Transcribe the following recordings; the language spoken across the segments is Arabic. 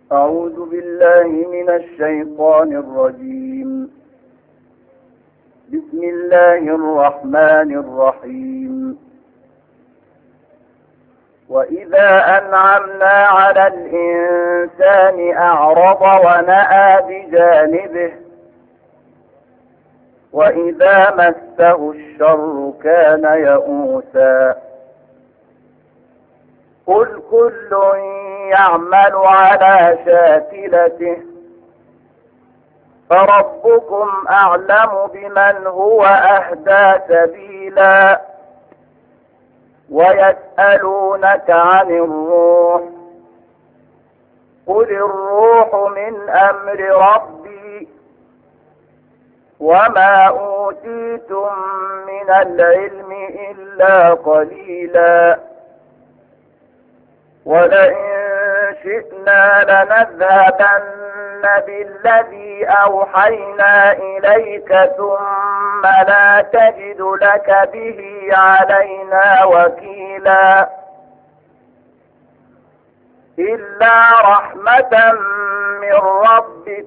أعوذ بالله من الشيطان الرجيم. بسم الله الرحمن الرحيم. وإذا أنعمنا على الإنسان أعرض ونأى بجانبه وإذا مسه الشر كان يئوسا. قل كل يعمل على شاكلته فربكم أعلم بمن هو أهدى سبيلا. ويسألونك عن الروح قل الروح من أمر ربي وما أوتيتم من العلم إلا قليلا. ولئن شئنا لنذهبن بالذي أوحينا إليك ثم لا تجد لك به علينا وكيلا. إلا رحمة من ربك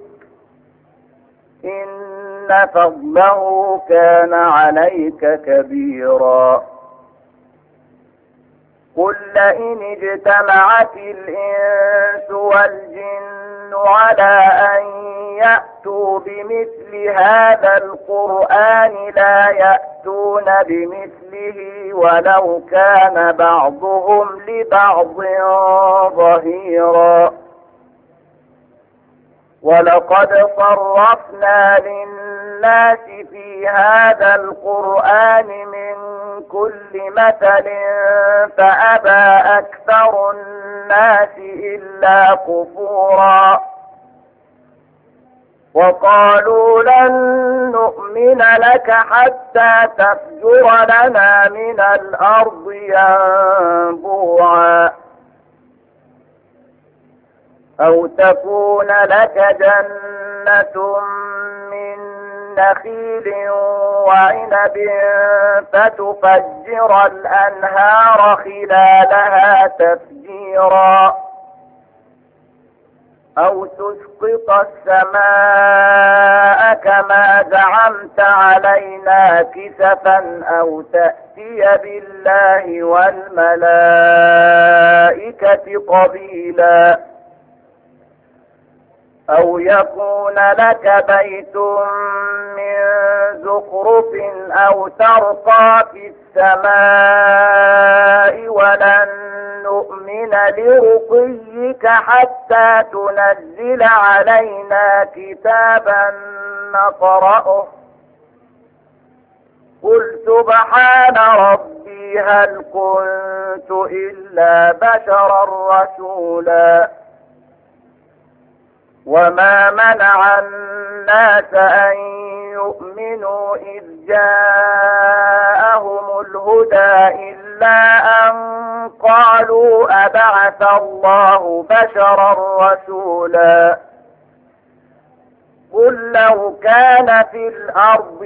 إن فضله كان عليك كبيرا. قل لئن اجتمعت الإنس والجن على أن يأتوا بمثل هذا القرآن لا يأتون بمثله ولو كان بعضهم لبعض ظهيرا. ولقد صرفنا للناس في هذا القرآن من كل مثل فأبى أكثر الناس إلا كفورا. وقالوا لن نؤمن لك حتى تفجر لنا من الأرض ينبوعا أو تكون لك جنة من نخيل وعنب فتفجر الأنهار خلالها تفجيرا أو تسقط السماء كما زعمت علينا كسفا أو تأتي بالله والملائكة قبيلا أو يكون لك بيت من زخرف أو ترقى في السماء ولن نؤمن لرقيك حتى تنزل علينا كتابا نقرأه. قل سبحان ربي هل كنت إلا بشرا رسولا. وما منع الناس أن يؤمنوا إذ جاءهم الهدى إلا أن قالوا أبعث الله بشرا رسولا. قل لو كان في الأرض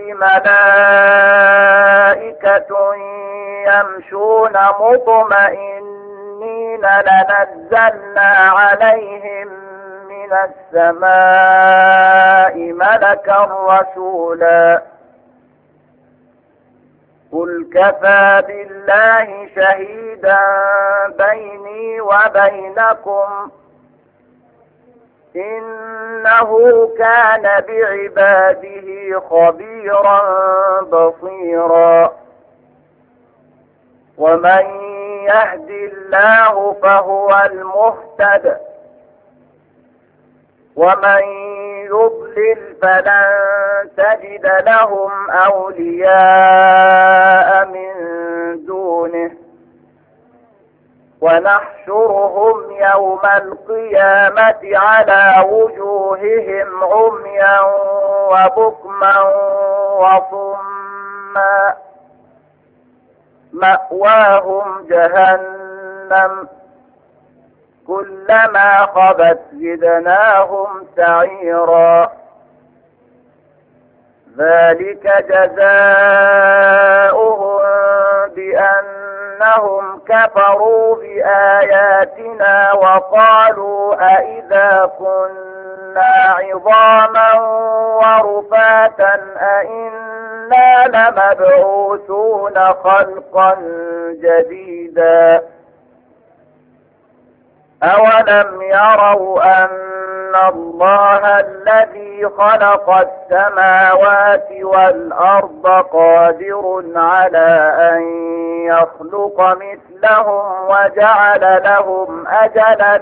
ملائكة يمشون مطمئنين لنزلنا عليهم من السماء ملكا رسولا. قل كفى بالله شهيدا بيني وبينكم إنه كان بعباده خبيرا بصيرا. ومن يهد الله فهو المهتد ومن يضلل فلن تجد لهم أولياء من دونه. ونحشرهم يوم القيامة على وجوههم عميا وبكما وصما مأواهم جهنم كلما خبت زدناهم سعيرا. ذلك جزاؤهم بأن أنهم كفروا بآياتنا وقالوا أئذا كنا عظاما ورفاتا أئنا لمبعوثون خلقا جديدا أولم يروا أن الله الذي خلق السماوات والأرض قادر على أن يخلق مثلهم وجعل لهم أجلا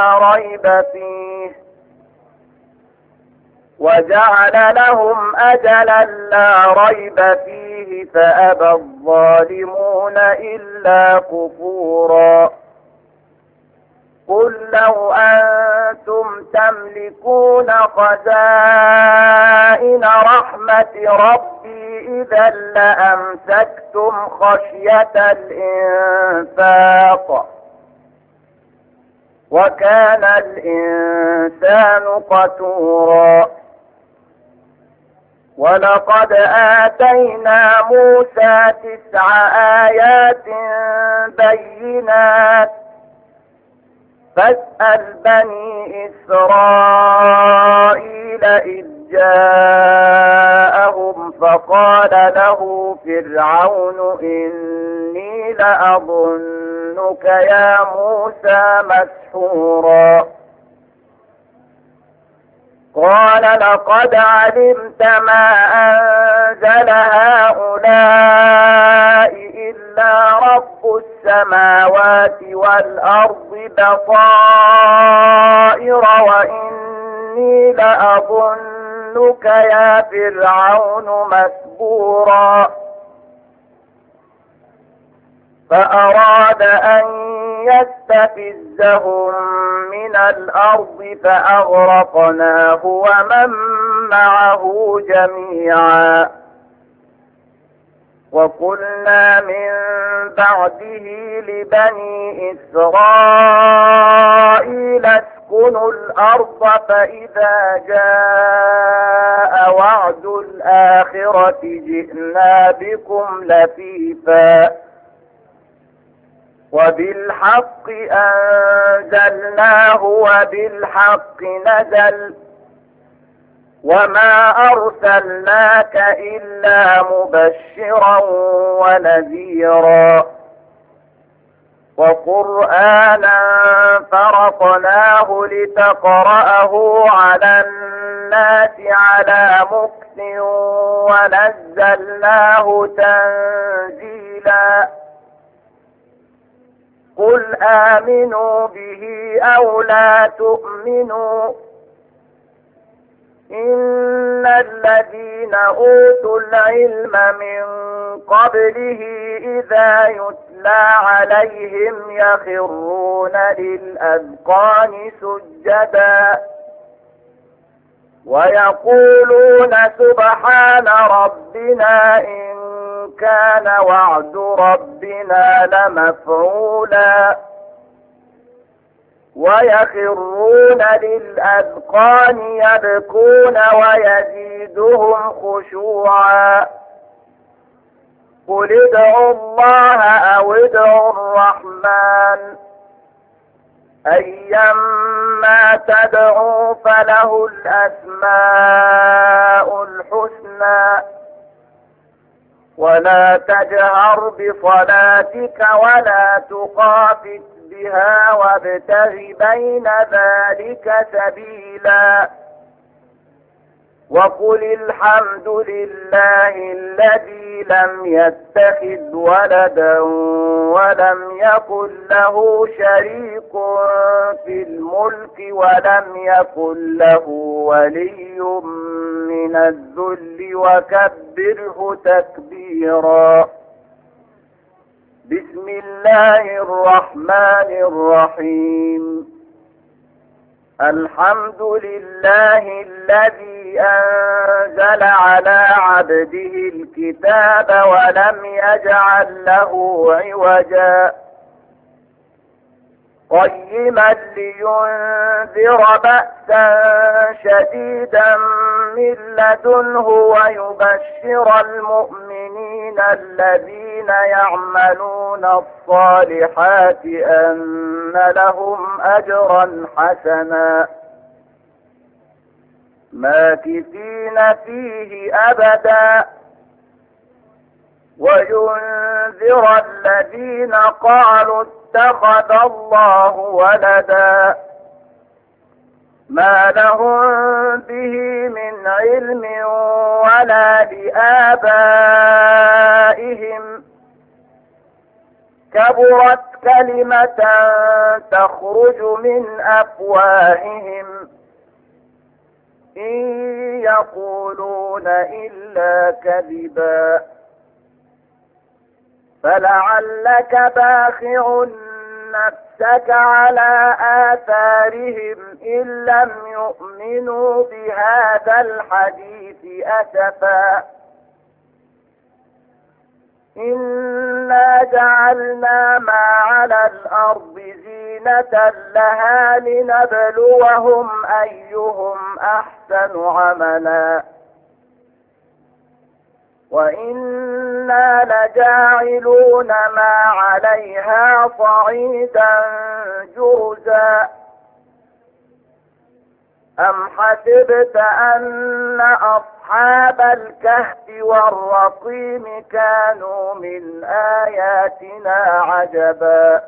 لا ريب فيه فأبى الظالمون إلا كفورا قل لو أنتم تملكون خزائن رحمة ربي إذا لأمسكتم خشية الإنفاق وكان الإنسان قتورا ولقد آتينا موسى 9 آيات بينات فاسأل بني إسرائيل إذ جاءهم فقال له فرعون إني لأظنك يا موسى مسحورا قال لقد علمت ما أنزل هؤلاء إلا رب السماوات والأرض بصائر وإني لأظنك يا فرعون مسبورا فأراد أن يستفزهم من الأرض فأغرقناه ومن معه جميعا وقلنا من بعده لبني إسرائيل اسكنوا الأرض فإذا جاء وعد الآخرة جئنا بكم لفيفا وبالحق أنزلناه وبالحق نزل وما أرسلناك إلا مبشرا ونذيرا وقرآنا فرقناه لتقرأه على الناس على مكث ونزلناه تنزيلا قل آمنوا به أو لا تؤمنوا إن الذين أوتوا العلم من قبله إذا يتلى عليهم يخرون للأذقان سجدا ويقولون سبحان ربنا إن كان وعد ربنا لمفعولا ويخرون للأذقان يبكون ويزيدهم خشوعا قل ادعوا الله أو ادعوا الرحمن أيما تدعوا فله الأسماء الحسنى ولا تجهر بصلاتك ولا تخافت بها وابتغ بين ذلك سبيلا وقل الحمد لله الذي لم يتخذ ولدا ولم يكن له شريك في الملك ولم يكن له ولي من الذل وكبره تكبيرا بسم الله الرحمن الرحيم الحمد لله الذي أنزل على عبده الكتاب ولم يجعل له عوجا قيما لينذر بأسا شديدا من لدنه ويبشر المؤمنين الذين يعملون الصالحات أن لهم أجرا حسنا ماكثين فيه أبدا وينذر الذين قالوا اتخذ الله ولدا ما لهم به من علم ولا لآبائهم كبرت كلمة تخرج من أفواههم إن يقولون إلا كذبا فلعلك باخع نفسك على آثارهم إن لم يؤمنوا بهذا الحديث أسفا إنا جعلنا ما على الأرض زينة لها لنبلوهم أيهم أحسن عملا وإنا لجاعلون ما عليها صعيدا جرزا أم حسبت أن أصحاب الكهف والرقيم كانوا من آياتنا عجبا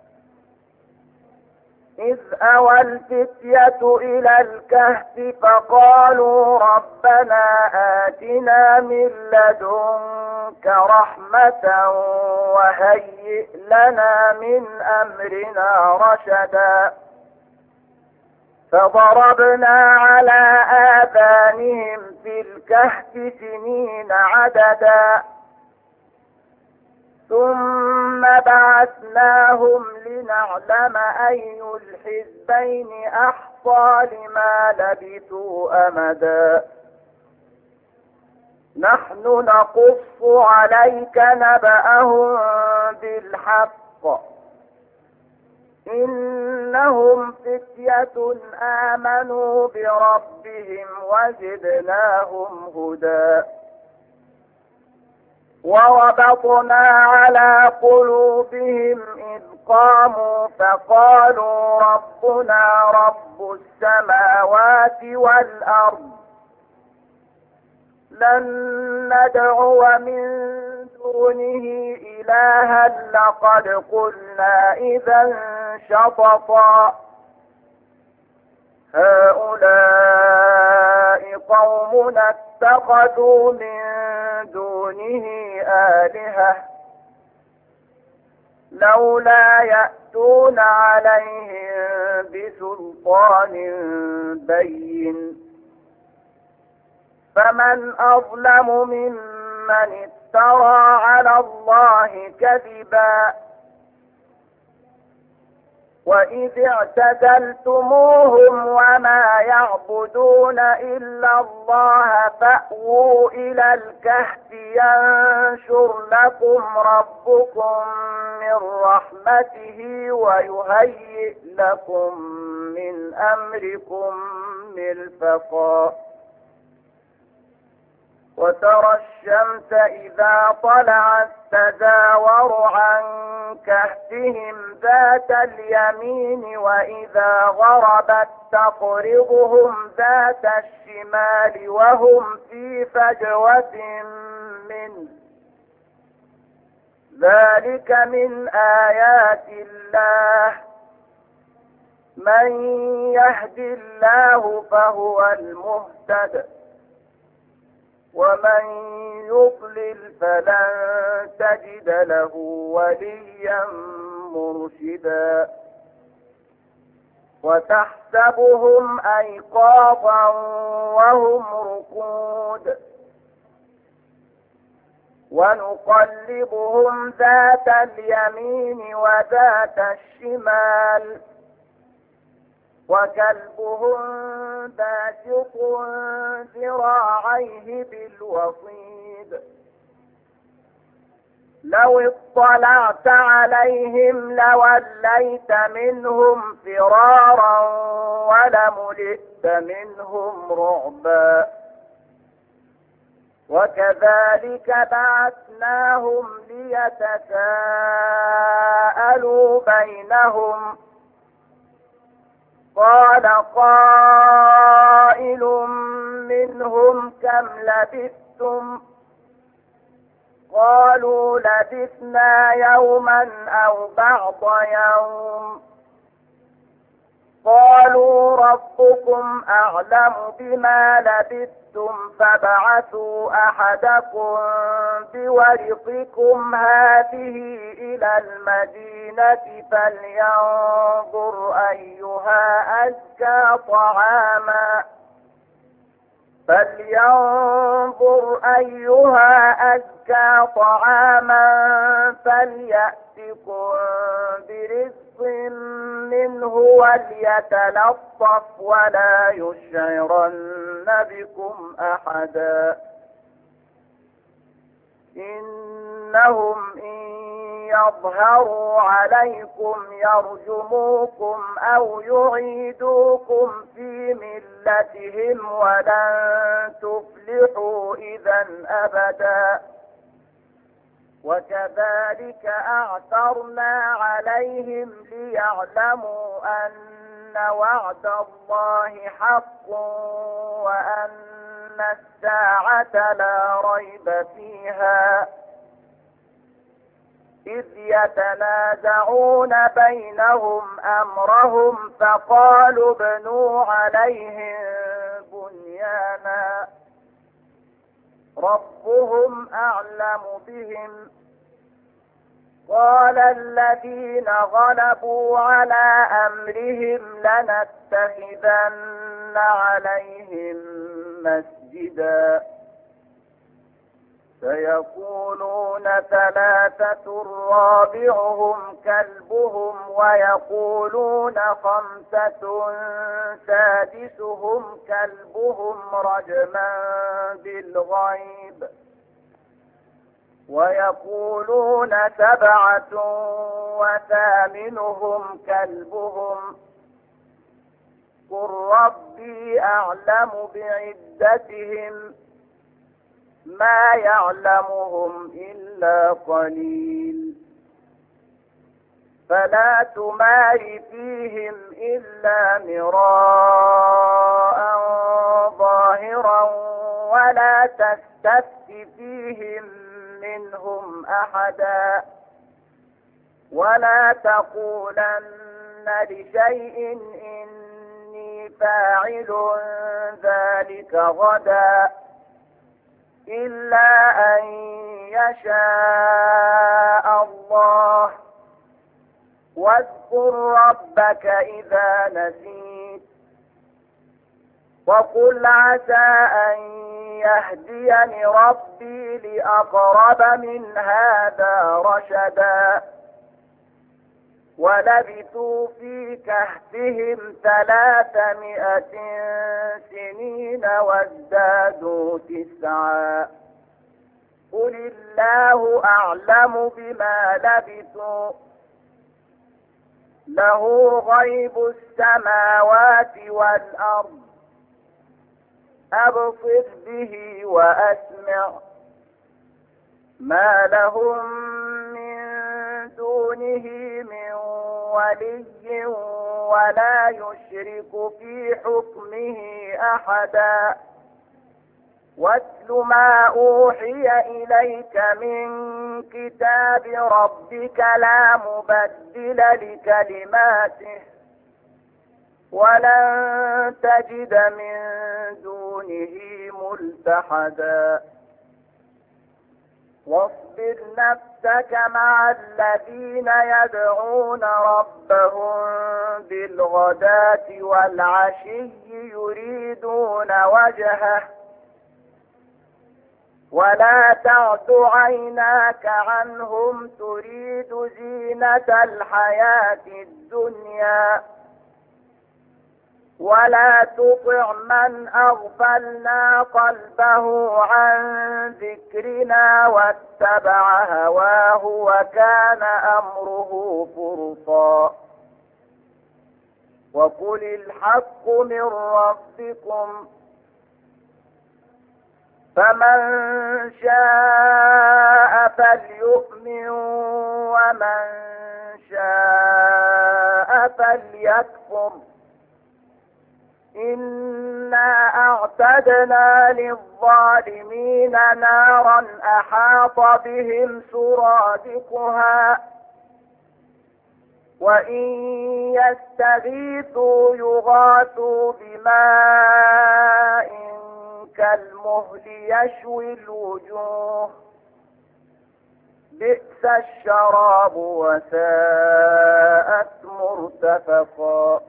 إذ أوى الفتية إلى الكهف فقالوا ربنا آتنا من لدنك رحمة وهيئ لنا من أمرنا رشدا فضربنا على آذانهم في الكهف سنين عددا ثم بعثناهم لنعلم أي الحزبين أحصى لما لبثوا أمدا نحن نقص عليك نبأهم بالحق إنهم فتية آمنوا بربهم وزدناهم هدى وربطنا على قلوبهم إذ قاموا فقالوا ربنا رب السماوات والأرض لن ندعو من دونه إلها لقد قلنا إذا شططا هؤلاء قومنا اتخذوا من دونه آلهة لولا يأتون عليهم بسلطان بين فمن أظلم ممن افترى على الله كذبا وإذ اعتزلتموهم وما يعبدون إلا الله فأووا إلى الكهف ينشر لكم ربكم من رحمته ويهيئ لكم من أمركم مرفقا وترى الشمس إذا طلعت تزاور عن كهفهم ذات اليمين وإذا غربت تقرضهم ذات الشمال وهم في فجوة منه ذلك من آيات الله من يهد الله فهو المهتد ومن يضلل فلن تجد له وليا مرشدا وتحسبهم أيقاظا وهم رقود ونقلبهم ذات اليمين وذات الشمال وكلبهم باسط ذراعيه بالوصيد لو اطلعت عليهم لوليت منهم فرارا ولملئت منهم رعبا وكذلك بعثناهم ليتساءلوا بينهم قال قائل منهم كم لبثتم قالوا لبثنا يوما أو بعض يوم قالوا ربكم أعلم بما لبثتم فابعثوا أحدكم بورقكم هذه إلى المدينة فلينظر أيها أزكى طعاما فليأتكم برزق منه وليتلطف ولا يشعرن بكم أحدا إنهم إن يظهروا عليكم يرجموكم أو يعيدوكم في ملتهم ولن تفلحوا إذا أبدا وكذلك أعثرنا عليهم ليعلموا أن وعد الله حق وأن الساعة لا ريب فيها إذ يتنازعون بينهم أمرهم فقالوا ابنوا عليهم بنيانا ربهم أعلم بهم قال الذين غلبوا على أمرهم لنتخذن عليهم مسجدا سيقولون ثلاثة رابعهم كلبهم ويقولون خمسة سادسهم كلبهم رجما بالغيب ويقولون سبعة وثامنهم كلبهم قل ربي أعلم بعدتهم ما يعلمهم إلا قليل فلا تمار فيهم إلا مراء ظاهرا ولا تستفت فيهم منهم أحدا ولا تقولن لشيء إني فاعل ذلك غدا إلا أن يشاء الله واذكر ربك إذا نسيت وقل عسى أن يهديني ربي لأقرب من هذا رشدا ولبثوا في كهفهم 300 سنين وازدادوا 9 قل الله أعلم بما لبثوا له غيب السماوات والأرض أبصر به وأسمع ما لهم من دونه من ولي ولا يشرك في حكمه أحدا واتل ما أوحي إليك من كتاب ربك لا مبدل لكلماته ولن تجد من دونه ملتحدا واصبر نفسك مع الذين يدعون ربهم بالغداة والعشي يريدون وجهه ولا تعد عيناك عنهم تريد زينة الحياة الدنيا ولا تطع من أغفلنا قلبه عن ذكرنا واتبع هواه وكان أمره فرطا وقل الحق من ربكم فمن شاء فليؤمن ومن شاء فليكفر إنا أعتدنا للظالمين نارا أحاط بهم سرادقها وإن يستغيثوا يغاثوا بماء كالمهل يشوي الوجوه بئس الشراب وساءت مرتفقا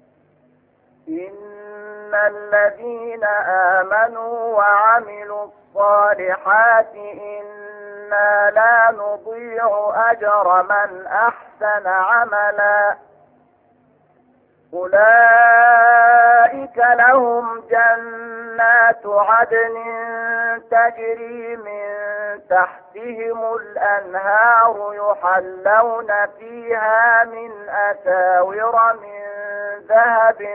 إن الذين آمنوا وعملوا الصالحات إنا لا نضيع أجر من أحسن عملا أولئك لهم جنات عدن تجري من تحتهم الأنهار يحلون فيها من أساور من ذهب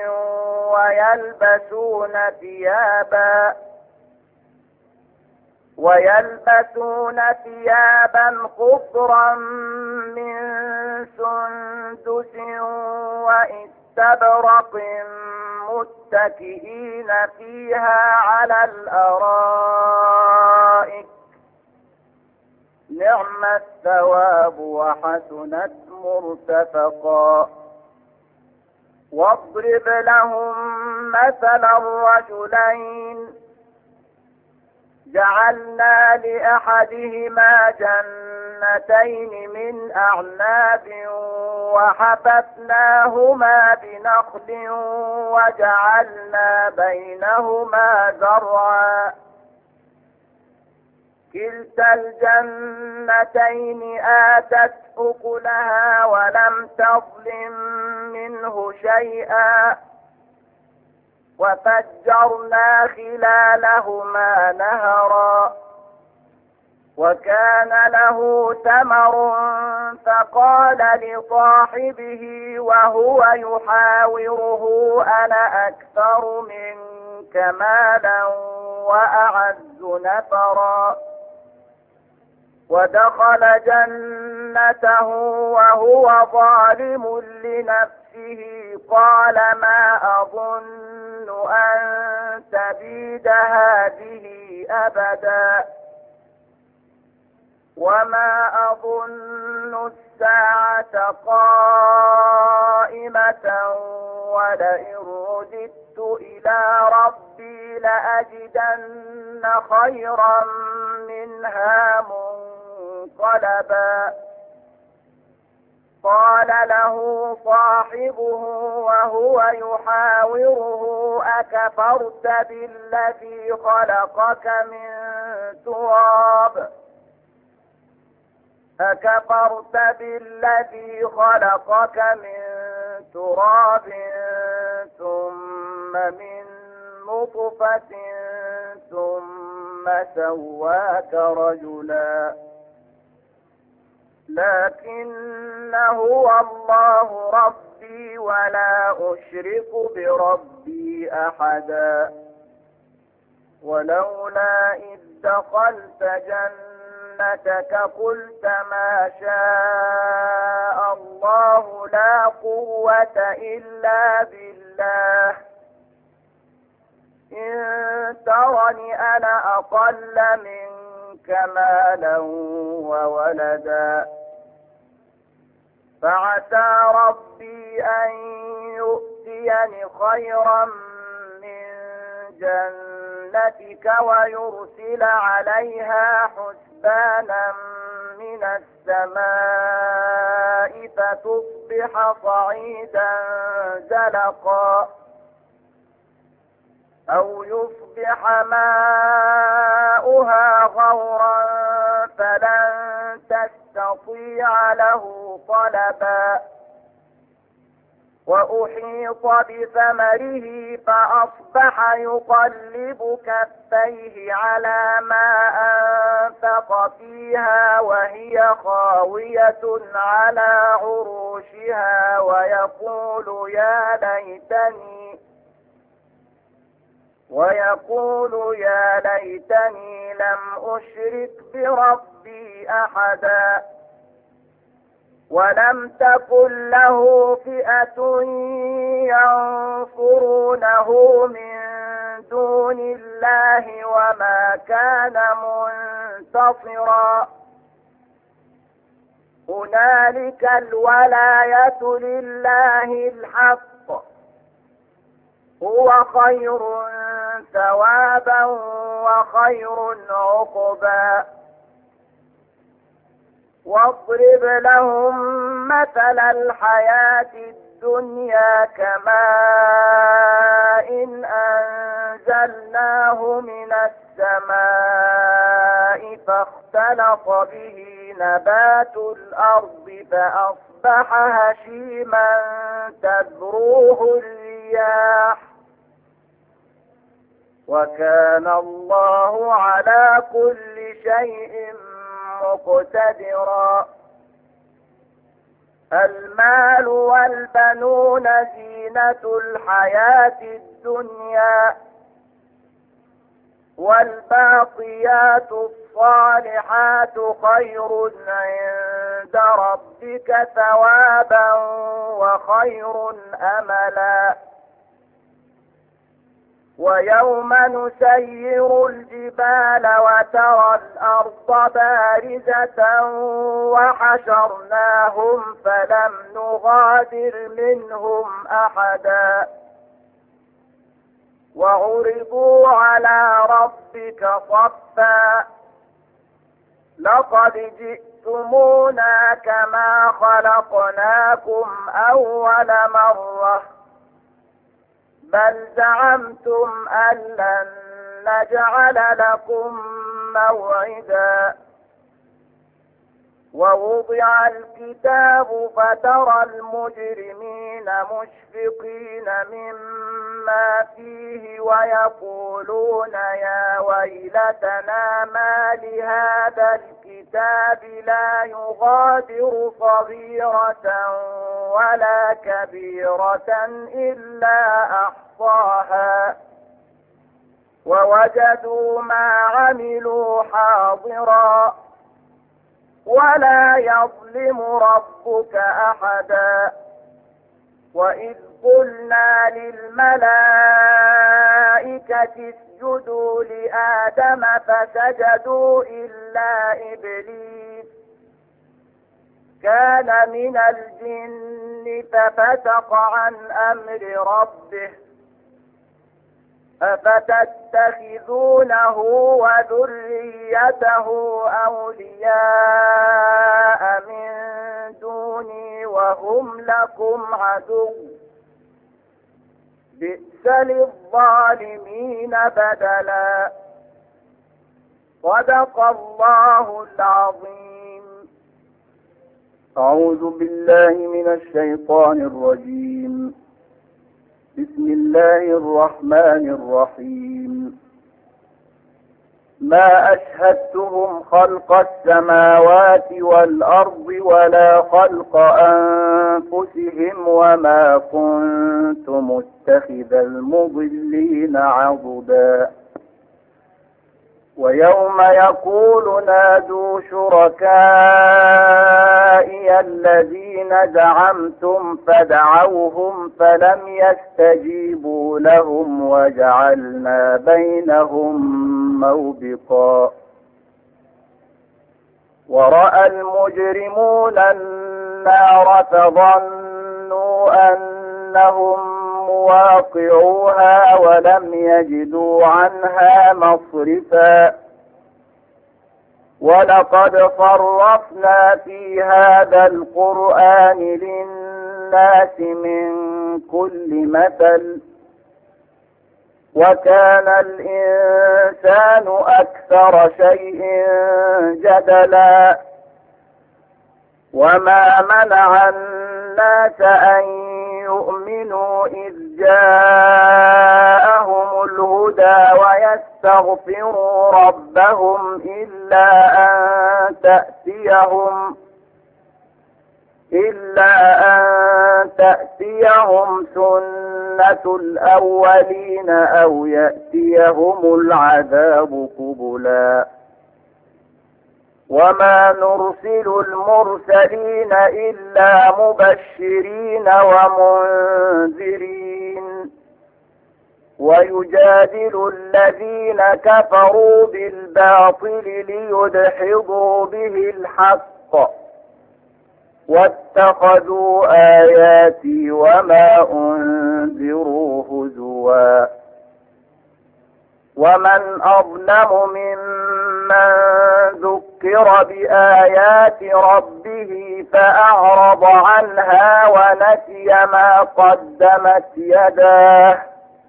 ويلبسون ثيابا خضرا من سندس واستبرق متكئين فيها على الأرائك نعم الثواب وحسنت مرتفقا واضرب لهم مثلا الرجلين جعلنا لأحدهما جنتين من أعناب وحففناهما بنخل وجعلنا بينهما زرعا كلتا الجنتين آتت أكلها ولم تظلم منه شيئا وفجرنا خلالهما نهرا وكان له ثمر فقال لصاحبه وهو يحاوره أنا أكثر منك مالا وأعز نفرا ودخل جنته وهو ظالم لنفسه قال ما أظن أن تبيد هذه أبدا وما أظن الساعة قائمة ولئن رددت إلى ربي لأجدن خيرا منها منقلبا قال له صاحبه وهو يحاوره أكفرت بالذي خلقك من تراب ثم من نطفة ثم سواك رجلا لكن هو الله ربي ولا أشرك بربي أحدا ولولا إذ دخلت جنتك قلت ما شاء الله لا قوة إلا بالله إن ترني أنا أقل منك مالا وولدا فعسى ربي أن يؤتيني خيرا من جنتك ويرسل عليها حسبانا من السماء فتصبح صعيدا زلقا أو يصبح ماؤها غورا فلن تستطيع له طلبا وأحيط بثمره فأصبح يقلب كفيه على ما أنفق فيها وهي خاوية على عروشها ويقول ويقول يا ليتني لم أشرك بربي أحدا ولم تكن له فئة ينصرونه من دون الله وما كان منتصرا هنالك الولاية لله الحق هو خير ثوابا وخير عقبا واضرب لهم مثل الحياة الدنيا كماء أنزلناه من السماء فاختلط به نبات الأرض فأصبح هشيما تذروه الرياح وكان الله على كل شيء مقتدرا المال والبنون زينة الحياة الدنيا والباقيات الصالحات خير عند ربك ثوابا وخير أملا ويوم نسير الجبال وترى الأرض بارزة وحشرناهم فلم نغادر منهم أحدا وعرضوا على ربك صفا لقد جئتمونا كما خلقناكم أول مرة بل زعمتم أن لن نجعل لكم موعدا ووضع الكتاب فترى المجرمين مشفقين مما فيه ويقولون يا ويلتنا ما لهذا الكتاب لا يغادر صغيرة ولا كبيرة إلا أحصاها ووجدوا ما عملوا حاضرا ولا يظلم ربك أحدا وإذ قلنا للملائكة اسجدوا لآدم فسجدوا إلا إبليس كان من الجن ففسق عن أمر ربه أفتتخذونه وذريته أولياء من دوني وهم لكم عدو بئس للظالمين بدلا صدق الله العظيم. أعوذ بالله من الشيطان الرجيم. بسم الله الرحمن الرحيم. ما أشهدتهم خلق السماوات والأرض ولا خلق أنفسهم وما كنت متخذ المضلين عضدا ويوم يقول نادوا شركائي الذين زعمتم فدعوهم فلم يستجيبوا لهم وجعلنا بينهم موبقا ورأى المجرمون النار فظنوا أنهم مواقعوها ولم يجدوا عنها مصرفا ولقد صرفنا في هذا القرآن للناس من كل مثل وكان الإنسان أكثر شيء جدلا وما منع الناس أن يؤمنوا إذ جاءهم الهدى ويستغفروا ربهم إلا أن إلا أن تأتيهم سنة الأولين أو يأتيهم العذاب قبلا وما نرسل المرسلين إلا مبشرين ومنذرين ويجادل الذين كفروا بالباطل ليدحضوا به الحق واتخذوا آياتي وما أنذروا هزوا ومن أظلم ممن ذكر بآيات ربه فأعرض عنها ونسي ما قدمت يداه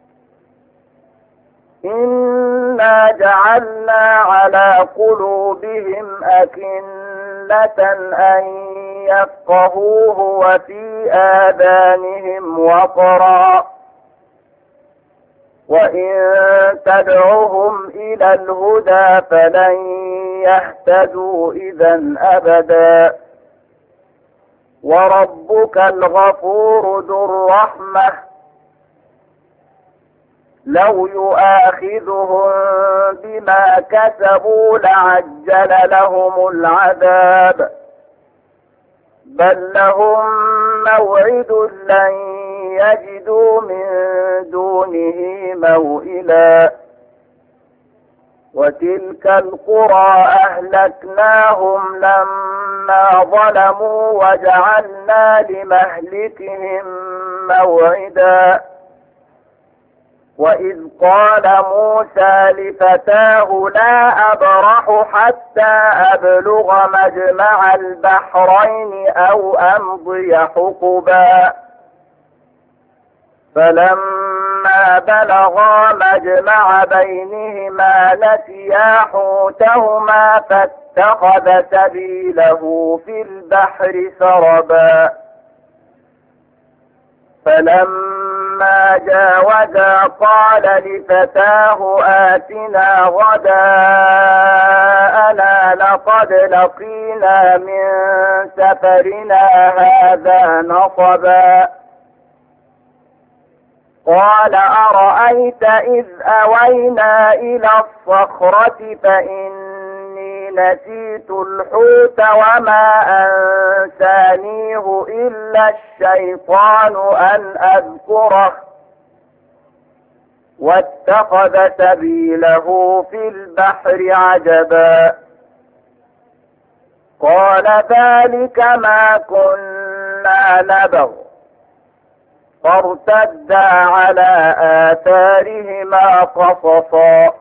إنا جعلنا على قلوبهم أكنة أن يفقهوه وفي آذانهم وقرا وإن تدعهم إلى الهدى فلن يهتدوا إذا أبدا وربك الغفور ذو الرحمة لو يؤاخذهم بما كسبوا لعجل لهم العذاب بل لهم موعد لن يجدوا من دونه موئلا وتلك القرى أهلكناهم لما ظلموا وجعلنا لمهلكهم موعدا وإذ قال موسى لفتاه لا أبرح حتى أبلغ مجمع البحرين أو أمضي حقبا فلما بلغا مجمع بينهما نسيا حوتهما فاتخذ سبيله في البحر سربا فلما جاوزا قال لفتاه آتنا غداءنا لقد لقينا من سفرنا هذا نصبا قال أرأيت إذ أوينا إلى الصخرة فإني نسيت الحوت وما أنسانيه إلا الشيطان أن أذكره واتخذ سبيله في البحر عجبا قال ذلك ما كنا نبغ فارتدا على آثارهما قصصا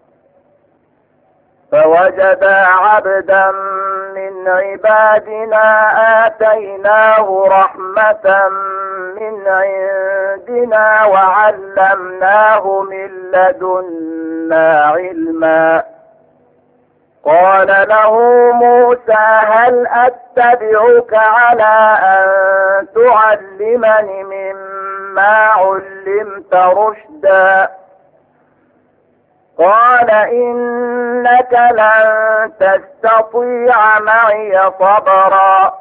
فوجدا عبدا من عبادنا آتيناه رحمة من عندنا وعلمناه من لدنا علما قال له موسى هل أتبعك على أن تعلمني مما علمت رشدا قال إنك لن تستطيع معي صبرا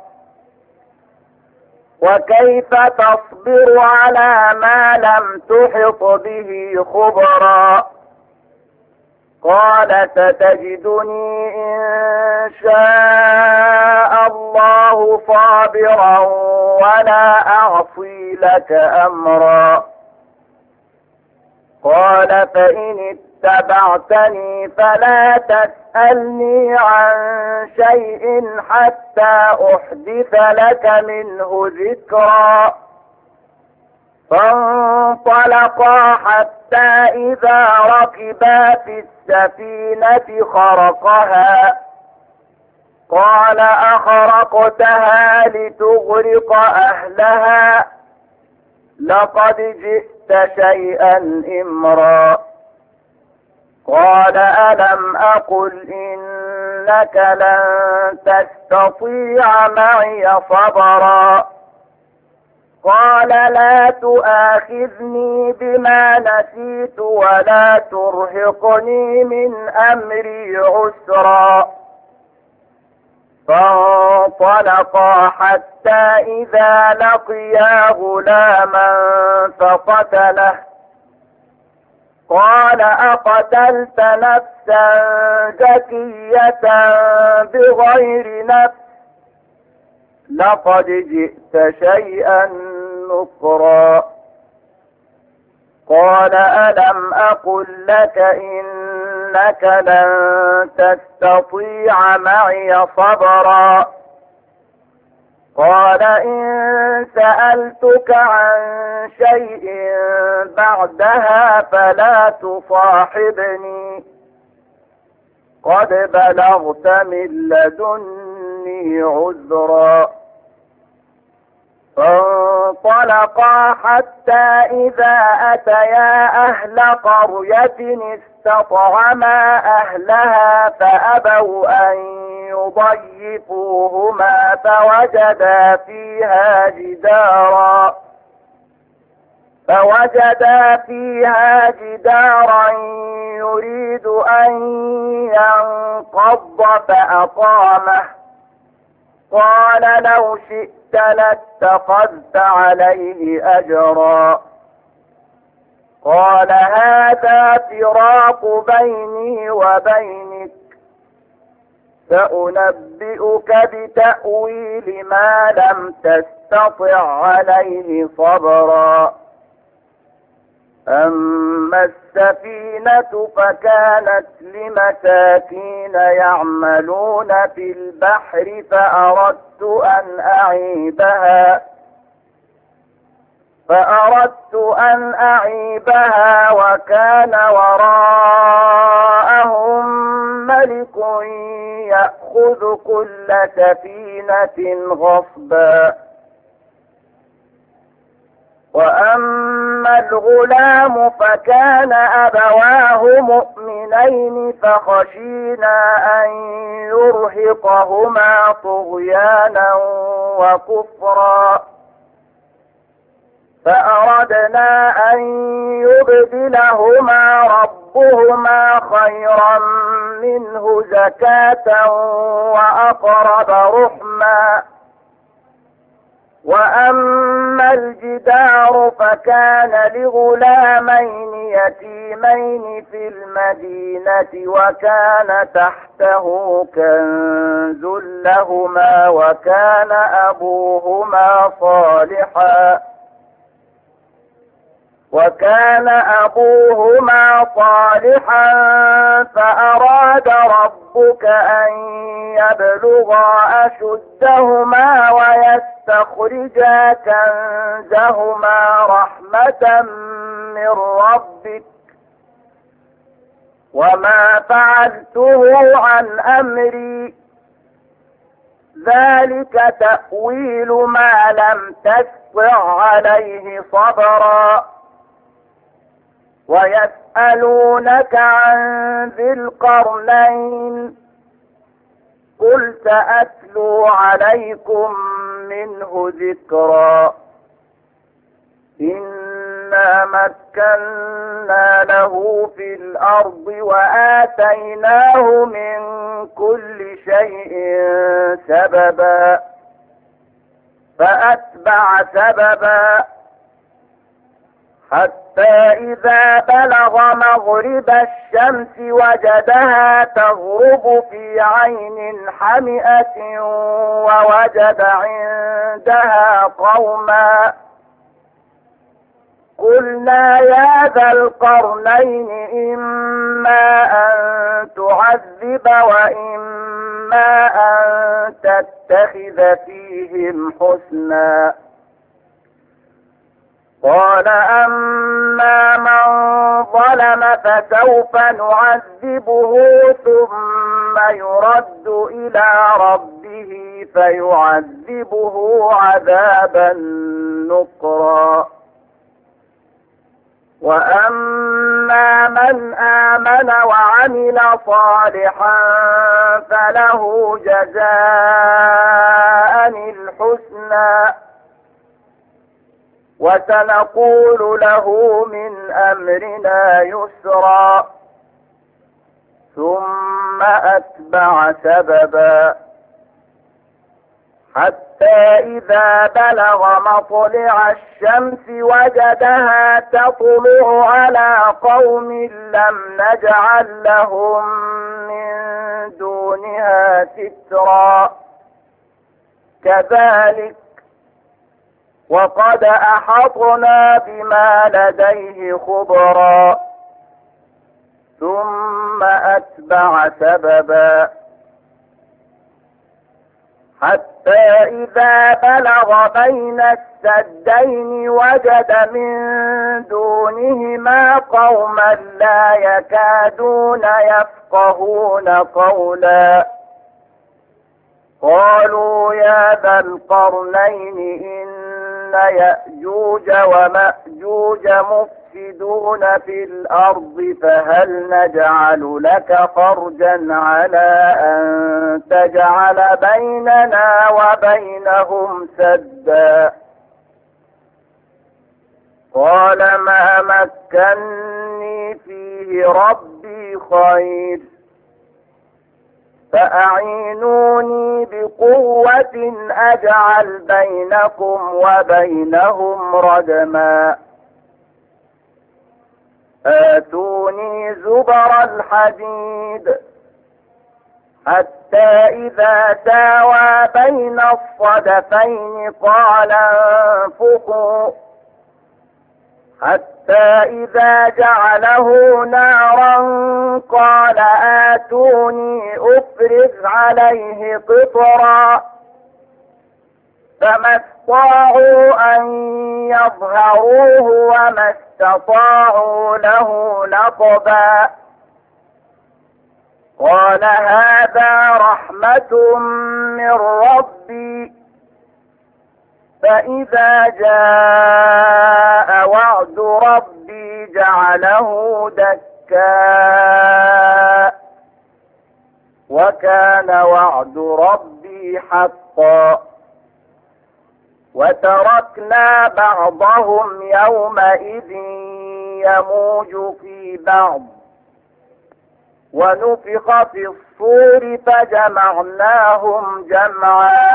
وكيف تصبر على ما لم تحط به خبرا قال ستجدني إن شاء الله صابرا ولا أعصي لك أمرا قال فإن اتبعتني فلا تسألني عن شيء حتى أحدث لك منه ذكرا فانطلقا حتى إذا ركبا في السفينة خرقها قال أخرقتها لتغرق أهلها لقد جئت شيئا إمرا قال ألم أقل إنك لن تستطيع معي صبرا قال لا تؤاخذني بما نسيت ولا ترهقني من أمري عسرا فانطلقا حتى إذا لقيا غلاما فقتله قال أقتلت نفسا زكية بغير نفس لقد جئت شيئا نكرا قال ألم أقل لك إنك لن تستطيع معي صبرا قال إن سألتك عن شيء بعدها فلا تصاحبني قد بلغت من لدني عذرا فانطلقا حتى إذا أتيا أهل قرية استطعما أهلها فأبوا أن يضيفوهما فوجدا فيها جدارا يريد أن ينقض فأقامه قال لو شئت لاتخذت عليه أجرا قال هذا فراق بيني وبينك سأنبئك بتأويل ما لم تستطع عليه صبرا أما السفينة فكانت لمساكين يعملون في البحر فأردت أن أعيبها وكان وراءهم ملك يأخذ كل سفينة غصبا وأما الغلام فكان أبواه مؤمنين فخشينا أن يرهقهما طغيانا وكفرا فأردنا أن يبدلهما ربهما خيرا منه زكاة وأقرب رحما وأما الجدار فكان لغلامين يتيمين في المدينة وكان تحته كنز لهما وكان أبوهما صالحا فأراد ربك أن يبلغا أشدهما ويستخرجا كنزهما رحمة من ربك وما فعلته عن أمري ذلك تأويل ما لم تستطع عليه صبرا ويسألونك عن ذي القرنين قل سأتلو عليكم منه ذكرا إنا مكنا له في الأرض وآتيناه من كل شيء سببا فأتبع سببا حتى إذا بلغ مغرب الشمس وجدها تغرب في عين حمئة ووجد عندها قوما قلنا يا ذا القرنين إما أن تعذب وإما أن تتخذ فيهم حسنا قال أما من ظلم فسوف نعذبه ثم يرد إلى ربه فيعذبه عذابا نكرا وأما من آمن وعمل صالحا فله جزاء الحسنى وسنقول له من أمرنا يسرا ثم أتبع سببا حتى إذا بلغ مطلع الشمس وجدها تطلع على قوم لم نجعل لهم من دونها سترا كذلك وقد أحطنا بما لديه خبرا ثم أتبع سببا حتى إذا بلغ بين السدين وجد من دونهما قوما لا يكادون يفقهون قولا قالوا يا ذا القرنين إن يأجوج ومأجوج مفسدون في الأرض فهل نجعل لك خرجا على أن تجعل بيننا وبينهم سدا قال ما مكني فيه ربي خير فأعينوني بقوة أجعل بينكم وبينهم ردما آتوني زبر الحديد حتى إذا ساوى بين الصدفين قال انفخوا حتى إذا جعله نارا قال آتوني أفرغ عليه قطرا فما استطاعوا أن يظهروه وما استطاعوا له نقبا قال هذا رحمة من ربي فإذا جاء وعد ربي جعله دكا وكان وعد ربي حقا وتركنا بعضهم يومئذ يموج في بعض ونفخ في الصور فجمعناهم جمعا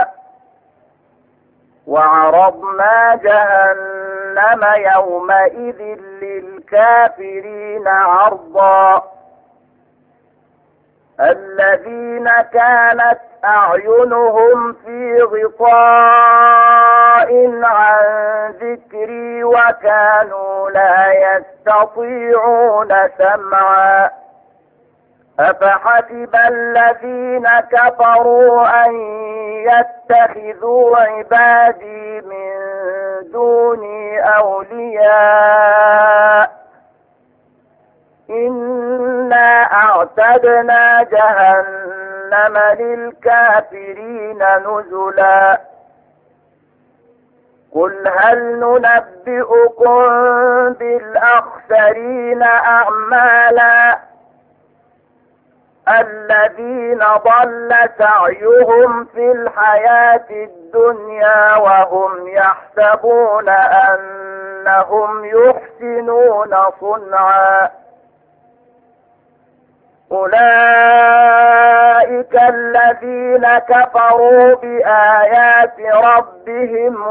وعرضنا جهنم يومئذ للكافرين عرضا الذين كانت أعينهم في غطاء عن ذكري وكانوا لا يستطيعون سمعا أفحسب الذين كفروا أن يتخذوا عبادي من دوني أولياء إنا أعتدنا جهنم للكافرين نزلا قل هل ننبئكم بالأخسرين أعمالا الذين ضل سعيهم في الحياة الدنيا وهم يحسبون أنهم يحسنون صنعا أولئك الذين كفروا بآيات ربهم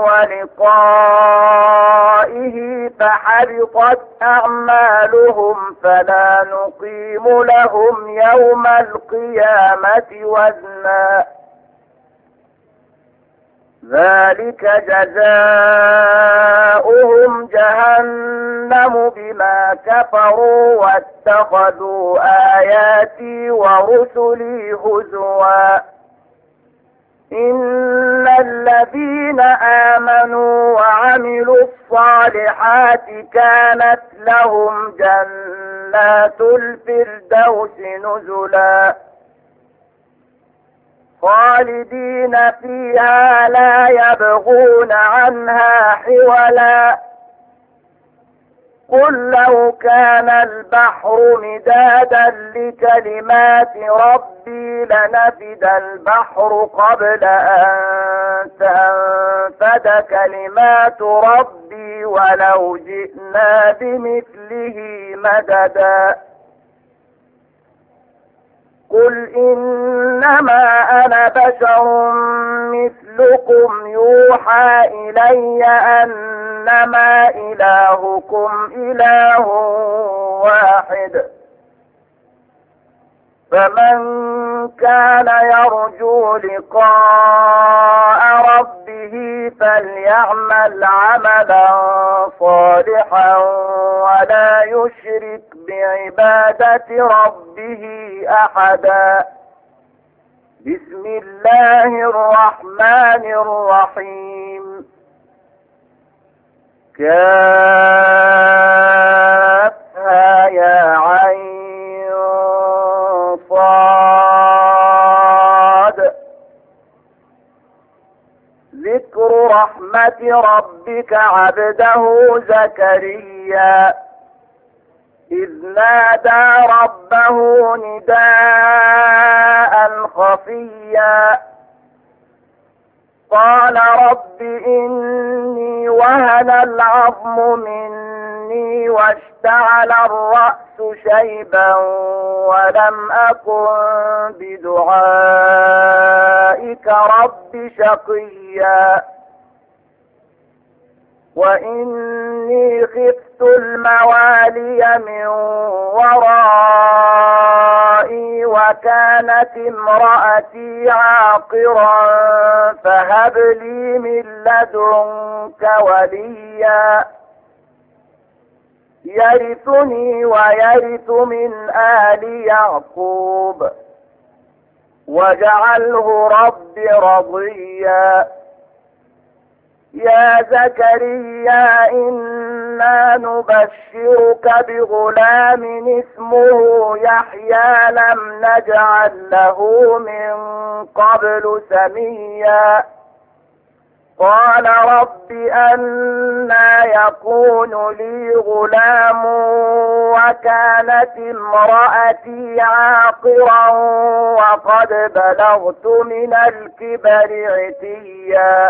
ولقائه فحبطت أعمالهم فلا نقيم لهم يوم القيامة وزنا ذلك جزاؤهم جهنم بما كفروا واتخذوا آياتي ورسلي هزوا إن الذين آمنوا وعملوا الصالحات كانت لهم جنات الفردوس نزلا خالدين فيها لا يبغون عنها حولا قل لو كان البحر مدادا لكلمات ربي لنفد البحر قبل أن تنفد كلمات ربي ولو جئنا بمثله مددا قل إنما أنا بشر مثلكم مثلكم يوحى إلي أنما إلهكم إله واحد فمن كان يرجو لقاء ربه فليعمل عملا صالحا ولا يشرك بعبادة ربه أحدا. بسم الله الرحمن الرحيم. كافها يا عين صاد. ذكر رحمة ربك عبده زكريا إذ نادى ربه نداء خفيا قال رب إني وهن العظم مني واشتعل الرأس شيبا ولم أكن بدعائك رب شقيا وإني خفت الموالي من ورائي وكانت امرأتي عاقرا فهب لي من لدنك وليا يرثني ويرث من آل يعقوب واجعله رب رضيا. يا زكريا إنا نبشرك بغلام اسمه يحيى لم نجعل له من قبل سميا قال رب أنى يكون لي غلام وكانت امرأتي عاقرا وقد بلغت من الكبر عتيا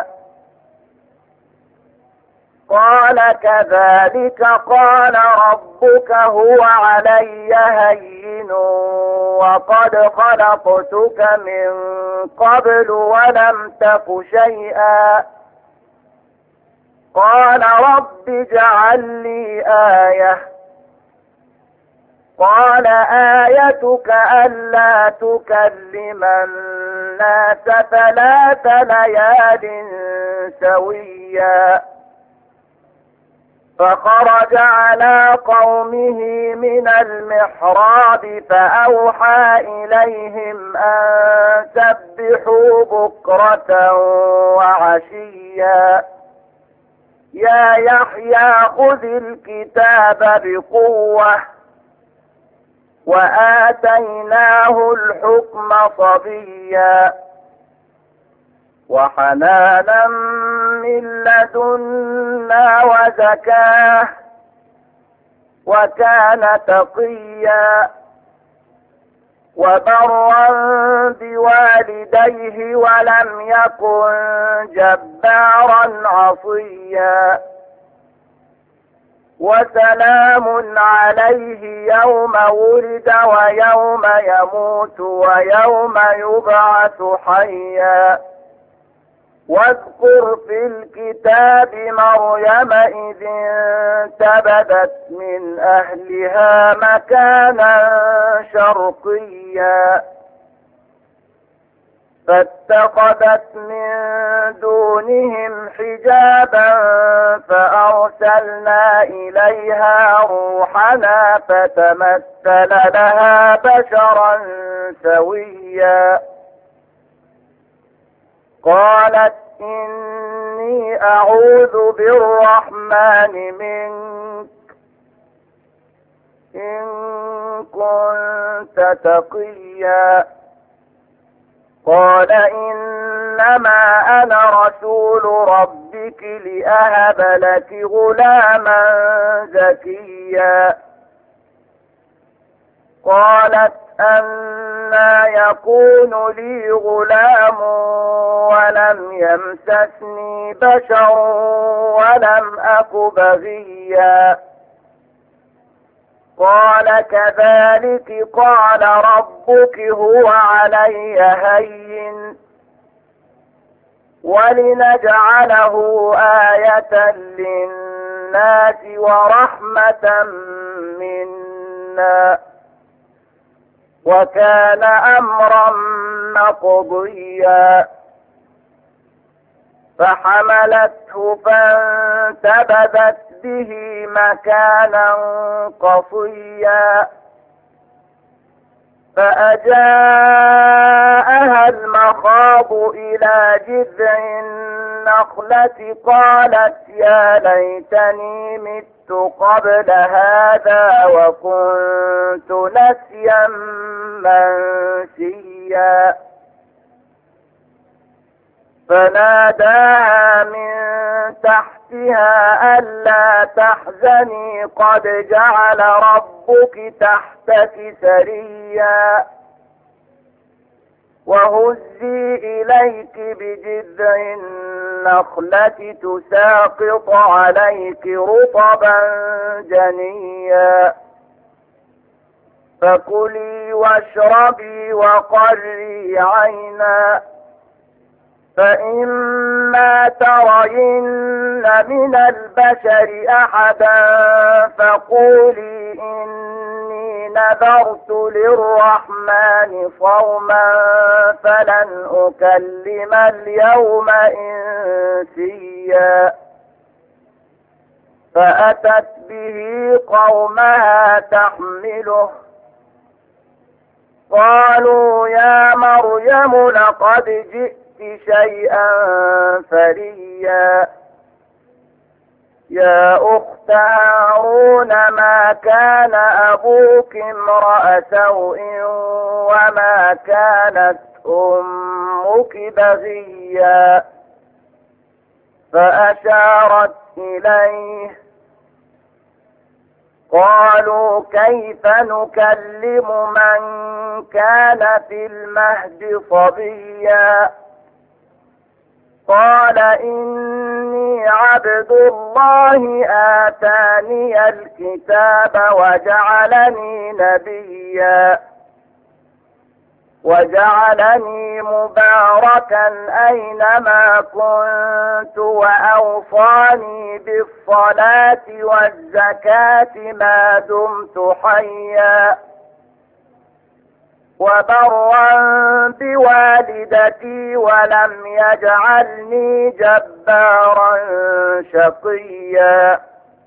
قال كذلك قال ربك هو علي هين وقد خلقتك من قبل ولم تك شيئا قال رب اجعل لي آية قال آيتك ألا تكلم الناس 3 ليال سويا فخرج على قومه من المحراب فأوحى إليهم أن سبحوا بكرة وعشيا يا يحيى خذ الكتاب بقوة وآتيناه الحكم صبيا وحنانا من لدنا وزكاه وكان تقيا وبرا بوالديه ولم يكن جبارا عصيا وسلام عليه يوم ولد ويوم يموت ويوم يبعث حيا واذكر في الكتاب مريم إذ انتبذت من أهلها مكانا شرقيا فاتخذت من دونهم حجابا فأرسلنا إليها روحنا فتمثل لها بشرا سويا قالت إني أعوذ بالرحمن منك إن كنت تقيا قال إنما أنا رسول ربك لأهب لك غلاما زكيا قالت أنى يكون لي غلام ولم يمسسني بشر ولم أك بغيا قال كذلك قال ربك هو علي هين ولنجعله آية للناس ورحمة منا وكان أمرا مقضيا فحملته فانتبذت به مكانا قصيا فأجاءها المخاض إلى جذع النخلة قالت يا ليتني مت قبل هذا وكنت نسيا منسيا فناداها من تحتها ألا تحزني قد جعل ربك تحتك سريا وهزي إليك بجذع النخلة تساقط عليك رطبا جنيا فكلي واشربي وقري عينا فإما ترين من البشر أحدا فقولي إني نذرت للرحمن صوما فلن أكلم اليوم إنسيا فأتت به قومها تحمله قالوا يا مريم لقد جئت شيئا فريا يا أخت هارون ما كان أبوك امرأ سوء وما كانت أمك بغيا فأشارت إليه قالوا كيف نكلم من كان في المهد صبيا قال إني عبد الله آتاني الكتاب وجعلني نبيا وجعلني مباركا أينما كنت وأوصاني بالصلاة والزكاة ما دمت حيا وبرا بوالدتي ولم يجعلني جبارا شقيا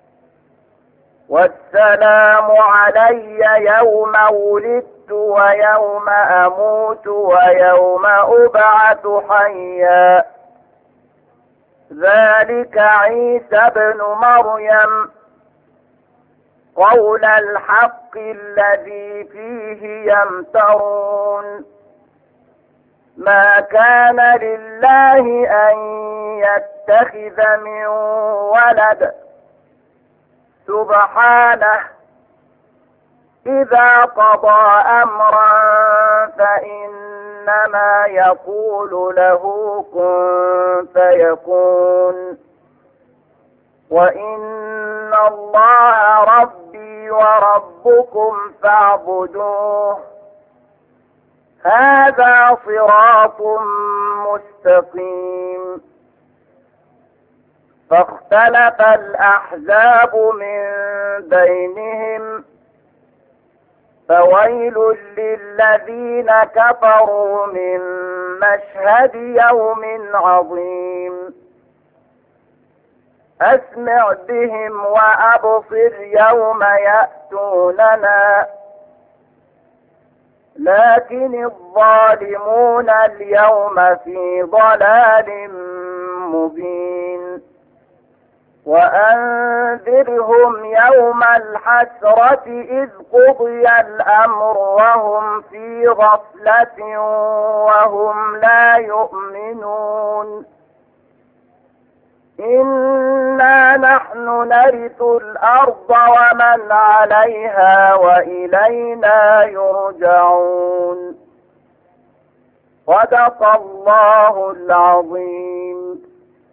والسلام علي يوم ولدت ويوم أموت ويوم أبعث حيا ذلك عيسى بن مريم قول الحق الذي فيه يمترون ما كان لله أن يتخذ من ولد سبحانه إذا قضى أمرا فإنما يقول له كن فيكون وإن الله ربي وربكم فاعبدوه هذا صراط مستقيم فاختلف الأحزاب من بينهم فويل للذين كفروا من مشهد يوم عظيم أسمع بهم وأبصر يوم يأتوننا لكن الظالمون اليوم في ضلال مبين وأنذرهم يوم الحسرة إذ قضي الأمر وهم في غفلة وهم لا يؤمنون إنا نحن نرث الأرض ومن عليها وإلينا يرجعون صدق الله العظيم.